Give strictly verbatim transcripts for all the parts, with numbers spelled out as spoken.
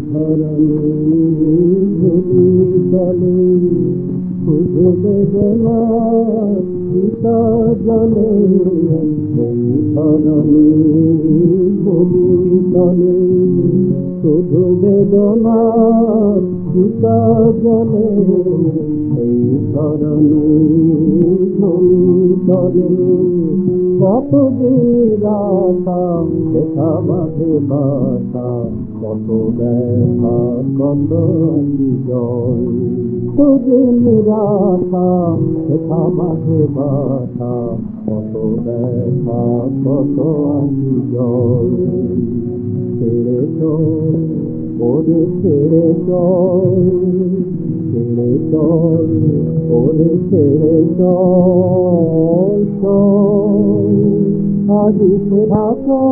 ধরণী ধুলি চলে শুধু বেদনা পিতা জলে এই ধরণী ধুলি চলে শুধু বেদনা পিতা জলে এই ধরণী ধুলি চলে কতদিন রাতা দেখা বাঁধে বাতা কত ব্যথা কত জল কতদিন রাতা দেখা বাঁধে বাতা কত ব্যথা কত জল ছেড়ে চল ওরে ছেড়ে চল ছেড়ে চল ওরে ছেড়ে চল চল আজি ফেরা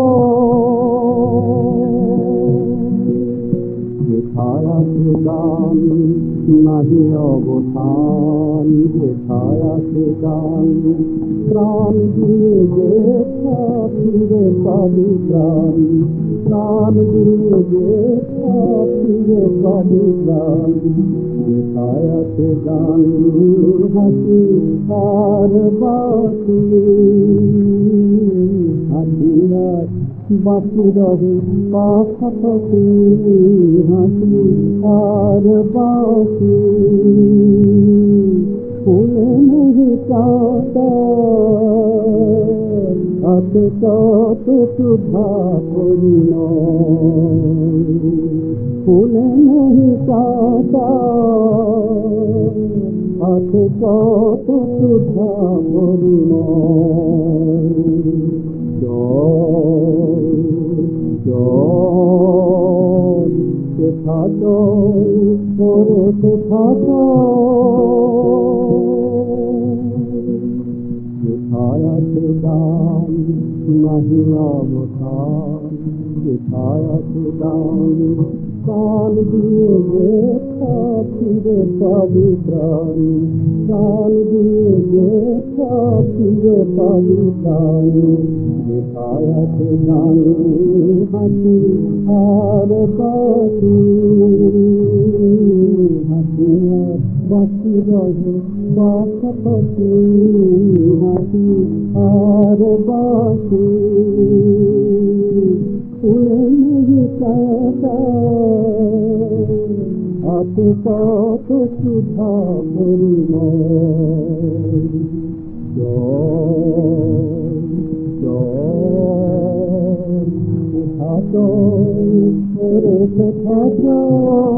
যেথায় আছে গান নাহি অবসান যেথায় আছে গান প্রাণ দিয়ে যে ফিরে পাবি প্রাণ প্রাণ দিয়ে যে ফিরে পাবি প্রাণ যেথায় আছে গান হাসি আর বাসি হাসি আর বাকি রহে পাশাপাশি হাসি আর বাসি ফুলে নেই কাঁটা আছে কত সুধা পরিণয় ফুলে নেই কাঁটা আছে কত সুধা পরিণয় জল জল সেথা জল পরে সেথা যেথায় আছে গান নাহি অবসান যেথায় আছে গান প্রাণ দিয়ে যে ফিরে পাবি প্রাণ প্রাণ দিয়ে যে ফিরে পাবি প্রাণ যেথায় আছে গান হাসি আর বাসি হাসি আর বাসি রহে পাশাপাশি হাসি আর বাসি ফুলে নেই কাঁটা আছে কত সুধা পরিণয় জল জল সেথা জল ওরে সেথা জল।